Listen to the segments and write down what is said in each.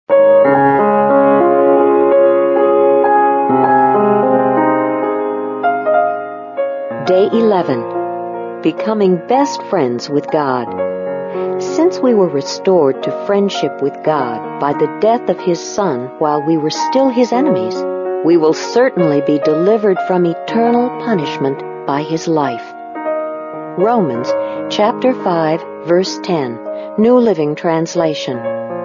Day 11. Becoming best friends with God. Since we were restored to friendship with God by the death of His Son while we were still His enemies, we will certainly be delivered from eternal punishment by His life. Romans chapter 5, verse 10, New Living Translation.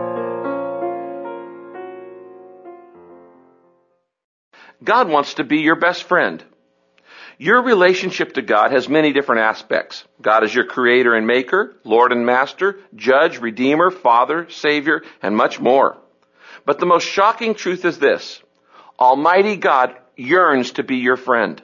God wants to be your best friend. Your relationship to God has many different aspects. God is your creator and maker, Lord and master, judge, redeemer, father, savior, and much more. But the most shocking truth is this: Almighty God yearns to be your friend.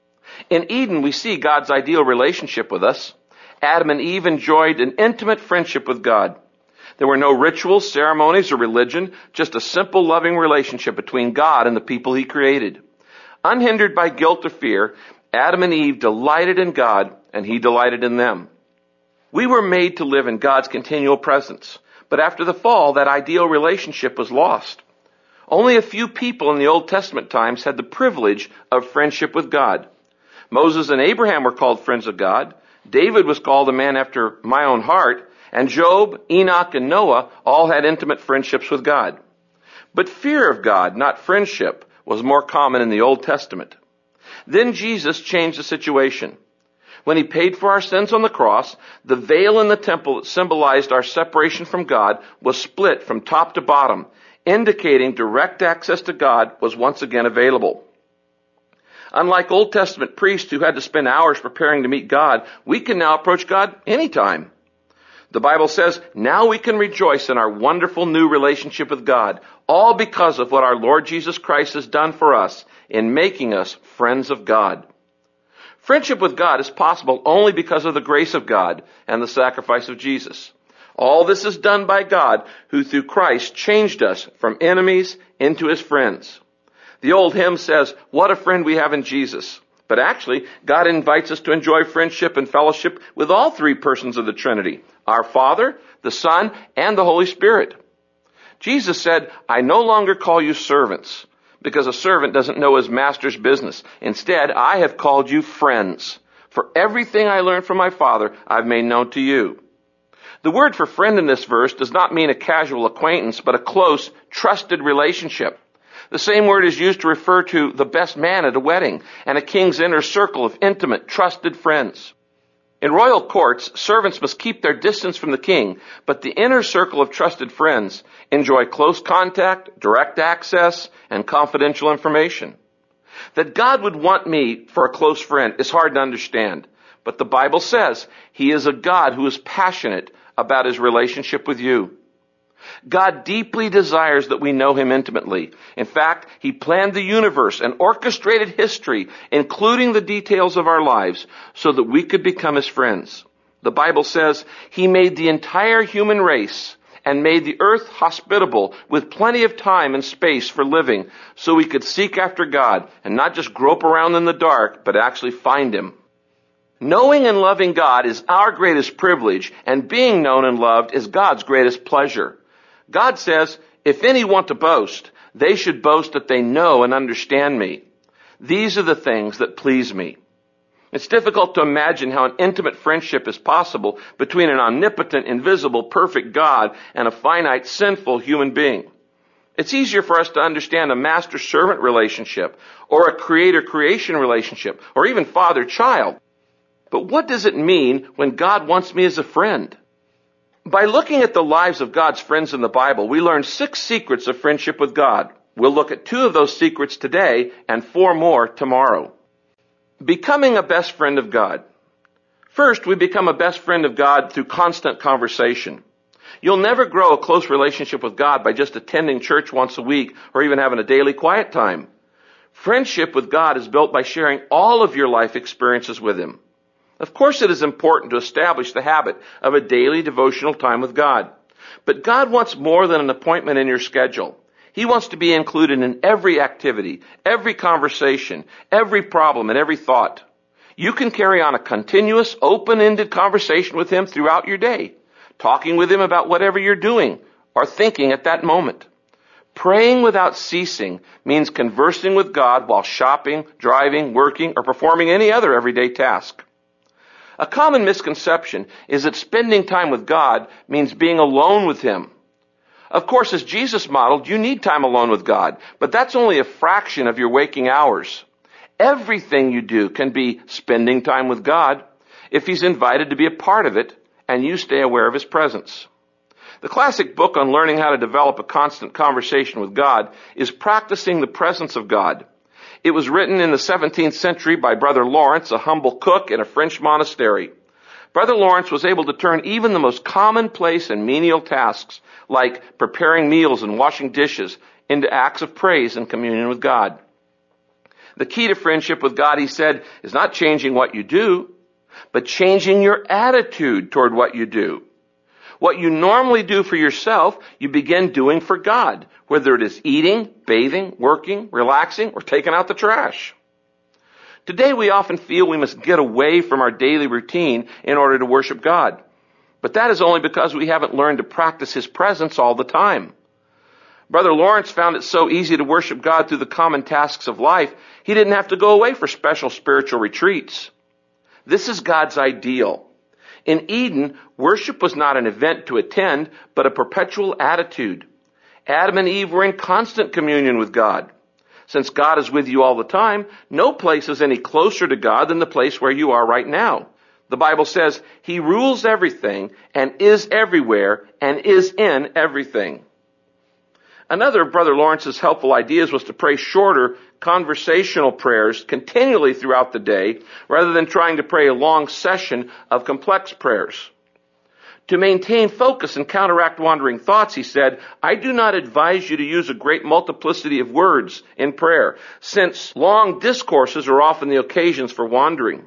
In Eden, we see God's ideal relationship with us. Adam and Eve enjoyed an intimate friendship with God. There were no rituals, ceremonies, or religion, just a simple, loving relationship between God and the people He created. Unhindered by guilt or fear, Adam and Eve delighted in God, and He delighted in them. We were made to live in God's continual presence, but after the fall, that ideal relationship was lost. Only a few people in the Old Testament times had the privilege of friendship with God. Moses and Abraham were called friends of God. David was called a man after my own heart, and Job, Enoch, and Noah all had intimate friendships with God. But fear of God, not friendship, was more common in the Old Testament. Then Jesus changed the situation. When He paid for our sins on the cross, the veil in the temple that symbolized our separation from God was split from top to bottom, indicating direct access to God was once again available. Unlike Old Testament priests who had to spend hours preparing to meet God, we can now approach God anytime. The Bible says, now we can rejoice in our wonderful new relationship with God, all because of what our Lord Jesus Christ has done for us in making us friends of God. Friendship with God is possible only because of the grace of God and the sacrifice of Jesus. All this is done by God, who through Christ changed us from enemies into His friends. The old hymn says, what a friend we have in Jesus. But actually, God invites us to enjoy friendship and fellowship with all three persons of the Trinity, our Father, the Son, and the Holy Spirit. Jesus said, I no longer call you servants, because a servant doesn't know his master's business. Instead, I have called you friends. For everything I learned from my Father, I've made known to you. The word for friend in this verse does not mean a casual acquaintance, but a close, trusted relationship. The same word is used to refer to the best man at a wedding and a king's inner circle of intimate, trusted friends. In royal courts, servants must keep their distance from the king, but the inner circle of trusted friends enjoy close contact, direct access, and confidential information. That God would want me for a close friend is hard to understand, but the Bible says He is a God who is passionate about His relationship with you. God deeply desires that we know Him intimately. In fact, He planned the universe and orchestrated history, including the details of our lives, so that we could become His friends. The Bible says He made the entire human race and made the earth hospitable with plenty of time and space for living, so we could seek after God and not just grope around in the dark, but actually find Him. Knowing and loving God is our greatest privilege, and being known and loved is God's greatest pleasure. God says, if any want to boast, they should boast that they know and understand me. These are the things that please me. It's difficult to imagine how an intimate friendship is possible between an omnipotent, invisible, perfect God and a finite, sinful human being. It's easier for us to understand a master-servant relationship, or a creator-creation relationship, or even father-child. But what does it mean when God wants me as a friend? By looking at the lives of God's friends in the Bible, we learn 6 secrets of friendship with God. We'll look at 2 of those secrets today and 4 more tomorrow. Becoming a best friend of God. First, we become a best friend of God through constant conversation. You'll never grow a close relationship with God by just attending church once a week or even having a daily quiet time. Friendship with God is built by sharing all of your life experiences with Him. Of course, it is important to establish the habit of a daily devotional time with God. But God wants more than an appointment in your schedule. He wants to be included in every activity, every conversation, every problem, and every thought. You can carry on a continuous, open-ended conversation with Him throughout your day, talking with Him about whatever you're doing or thinking at that moment. Praying without ceasing means conversing with God while shopping, driving, working, or performing any other everyday task. A common misconception is that spending time with God means being alone with Him. Of course, as Jesus modeled, you need time alone with God, but that's only a fraction of your waking hours. Everything you do can be spending time with God if He's invited to be a part of it and you stay aware of His presence. The classic book on learning how to develop a constant conversation with God is Practicing the Presence of God. It was written in the 17th century by Brother Lawrence, a humble cook in a French monastery. Brother Lawrence was able to turn even the most commonplace and menial tasks, like preparing meals and washing dishes, into acts of praise and communion with God. The key to friendship with God, he said, is not changing what you do, but changing your attitude toward what you do. What you normally do for yourself, you begin doing for God, whether it is eating, bathing, working, relaxing, or taking out the trash. Today we often feel we must get away from our daily routine in order to worship God. But that is only because we haven't learned to practice His presence all the time. Brother Lawrence found it so easy to worship God through the common tasks of life, he didn't have to go away for special spiritual retreats. This is God's ideal. In Eden, worship was not an event to attend, but a perpetual attitude. Adam and Eve were in constant communion with God. Since God is with you all the time, no place is any closer to God than the place where you are right now. The Bible says He rules everything and is everywhere and is in everything. Another of Brother Lawrence's helpful ideas was to pray shorter, conversational prayers continually throughout the day, rather than trying to pray a long session of complex prayers. To maintain focus and counteract wandering thoughts, he said, I do not advise you to use a great multiplicity of words in prayer, since long discourses are often the occasions for wandering.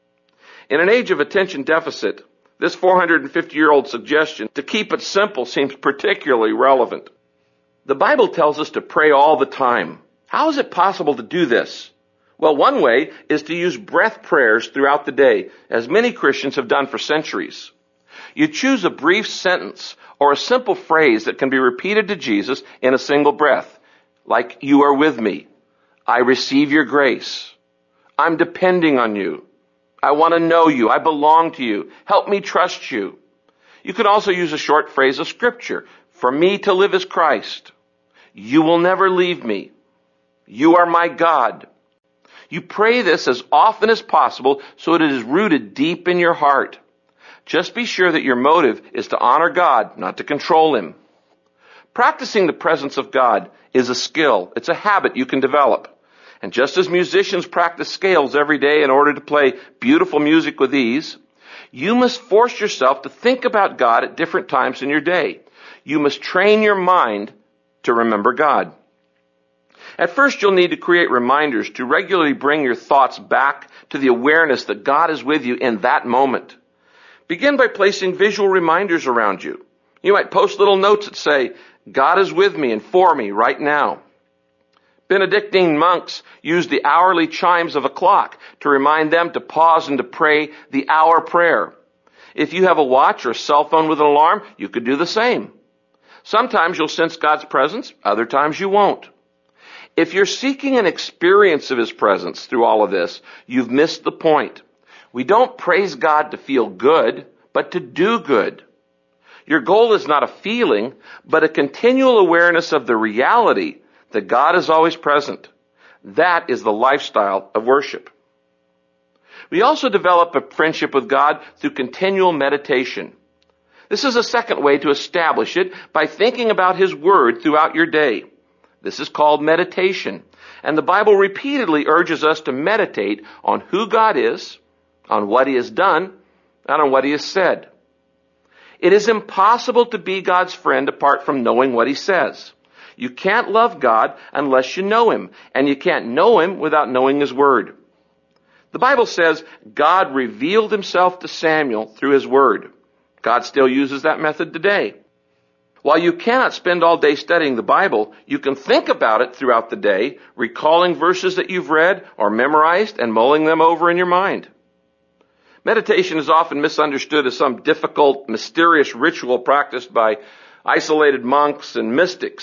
In an age of attention deficit, this 450-year-old suggestion to keep it simple seems particularly relevant. The Bible tells us to pray all the time. How is it possible to do this? Well, one way is to use breath prayers throughout the day, as many Christians have done for centuries. You choose a brief sentence or a simple phrase that can be repeated to Jesus in a single breath, like, you are with me. I receive your grace. I'm depending on you. I want to know you. I belong to you. Help me trust you. You could also use a short phrase of Scripture. For me to live is Christ. You will never leave me. You are my God. You pray this as often as possible so that it is rooted deep in your heart. Just be sure that your motive is to honor God, not to control Him. Practicing the presence of God is a skill. It's a habit you can develop. And just as musicians practice scales every day in order to play beautiful music with ease, you must force yourself to think about God at different times in your day. You must train your mind to remember God. At first, you'll need to create reminders to regularly bring your thoughts back to the awareness that God is with you in that moment. Begin by placing visual reminders around you. You might post little notes that say, God is with me and for me right now. Benedictine monks used the hourly chimes of a clock to remind them to pause and to pray the hour prayer. If you have a watch or a cell phone with an alarm, you could do the same. Sometimes you'll sense God's presence, other times you won't. If you're seeking an experience of His presence through all of this, you've missed the point. We don't praise God to feel good, but to do good. Your goal is not a feeling, but a continual awareness of the reality that God is always present. That is the lifestyle of worship. We also develop a friendship with God through continual meditation. This is a second way to establish it by thinking about His Word throughout your day. This is called meditation. And the Bible repeatedly urges us to meditate on who God is, on what He has done, and on what He has said. It is impossible to be God's friend apart from knowing what He says. You can't love God unless you know Him, and you can't know Him without knowing His Word. The Bible says God revealed Himself to Samuel through His Word. God still uses that method today. While you cannot spend all day studying the Bible, you can think about it throughout the day, recalling verses that you've read or memorized and mulling them over in your mind. Meditation is often misunderstood as some difficult, mysterious ritual practiced by isolated monks and mystics.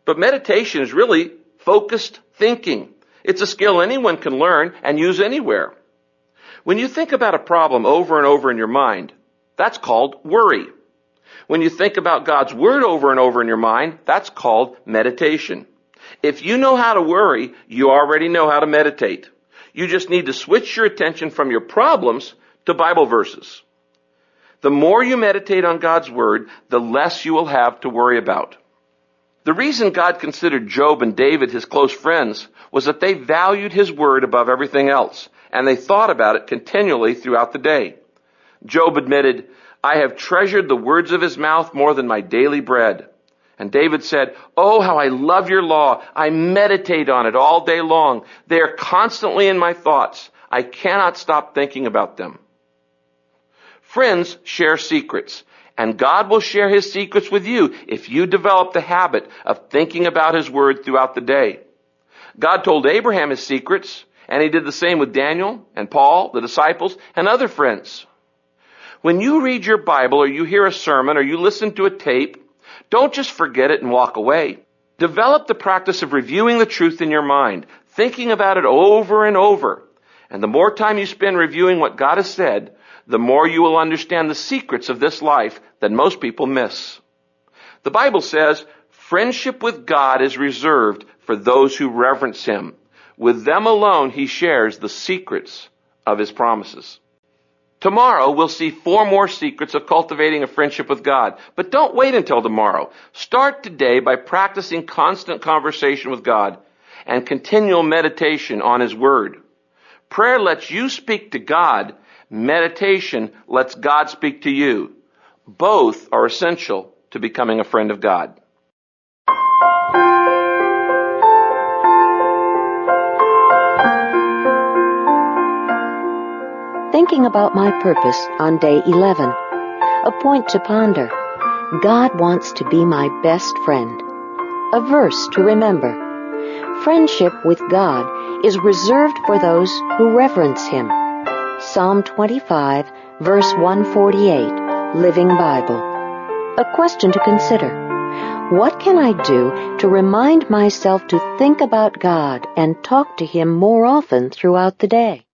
But meditation is really focused thinking. It's a skill anyone can learn and use anywhere. When you think about a problem over and over in your mind, that's called worry. When you think about God's Word over and over in your mind, that's called meditation. If you know how to worry, you already know how to meditate. You just need to switch your attention from your problems to Bible verses. The more you meditate on God's Word, the less you will have to worry about. The reason God considered Job and David his close friends was that they valued his Word above everything else, and they thought about it continually throughout the day. Job admitted, "I have treasured the words of his mouth more than my daily bread." And David said, "Oh, how I love your law. I meditate on it all day long. They are constantly in my thoughts. I cannot stop thinking about them." Friends share secrets, and God will share his secrets with you if you develop the habit of thinking about his Word throughout the day. God told Abraham his secrets, and he did the same with Daniel and Paul, the disciples, and other friends. When you read your Bible or you hear a sermon or you listen to a tape, don't just forget it and walk away. Develop the practice of reviewing the truth in your mind, thinking about it over and over. And the more time you spend reviewing what God has said, the more you will understand the secrets of this life that most people miss. The Bible says, friendship with God is reserved for those who reverence him. With them alone he shares the secrets of his promises. Tomorrow we'll see 4 more secrets of cultivating a friendship with God. But don't wait until tomorrow. Start today by practicing constant conversation with God and continual meditation on his Word. Prayer lets you speak to God. Meditation lets God speak to you. Both are essential to becoming a friend of God. Thinking about my purpose on day 11. A point to ponder. God wants to be my best friend. A verse to remember. Friendship with God is reserved for those who reverence him. Psalm 25, verse 148, Living Bible. A question to consider. What can I do to remind myself to think about God and talk to him more often throughout the day?